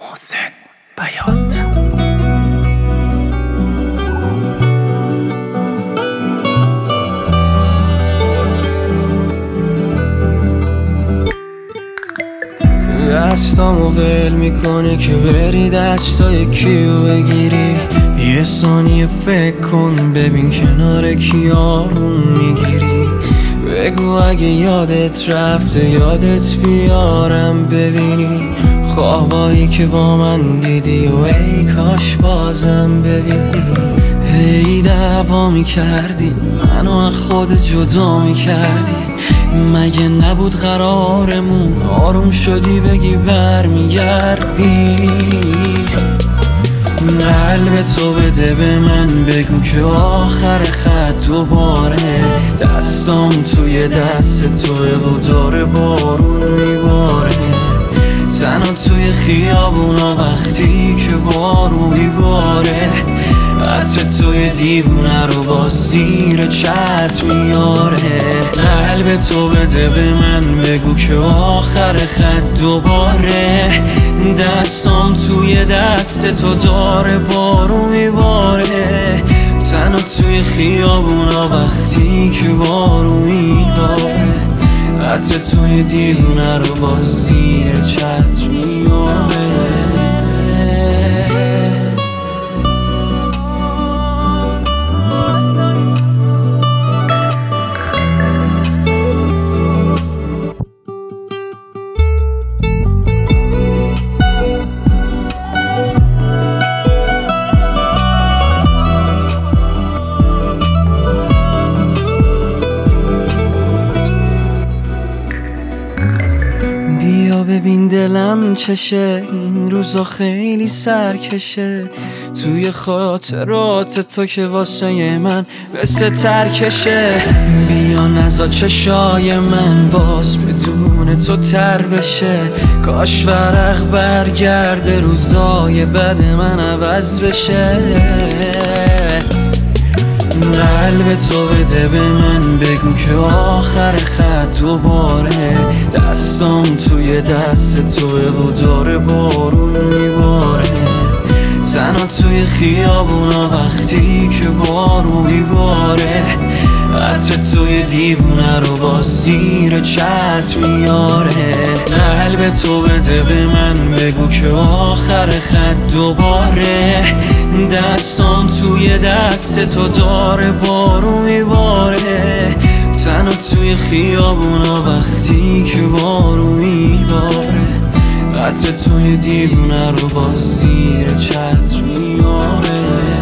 محسن بیات. دستامو ول میکنی که بری دستای کیو بگیری. یه ثانیه فکر کن ببین کنار کی آروم میگیری. بگو اگه یادت رفته یادت بیارم ببینی. خوابایی که با من دیدی و ای کاش بازم ببینی. هی دعوا میکردی منو از خود جدا میکردی. مگه نبود قرارمون آروم شدی بگی برمیگردی. قلب تو بده به من بگو که آخر خط دوباره. دستام توی دست توه و داره بارون میباره. تنها توی خیابونا وقتی که بارون میباره. عطر توی دیوونه رو با زیر چتر میاره. قلب تو بده به من بگو که آخر خط دوباره. دستام توی دست تو داره بارون میباره. تنها توی خیابونا وقتی که بارون میباره. عطر توی دیوونه رو با زیر چتر میاره. بیا ببین دلم چشه این روزا خیلی سرکشه. توی خاطرات تو که واسه من مثل ترکشه. بیا نزا چشای من باز بدون تو تر بشه. کاش ورق برگرده روزای بد من عوض بشه. قلب تو بده به من بگو که آخر خط دوباره. دستام توی دست توه و داره بارون میباره. تنها توی خیابونا وقتی که بارون میباره. عطر توی دیوونه رو با زیر چتر میاره. قلب تو بده به من بگو که آخر خط دوباره. دستام توی دست تو داره بارون میباره. تنها توی خیابونا وقتی که بارون میباره. عطر توی دیوونه رو با زیر چتر میاره.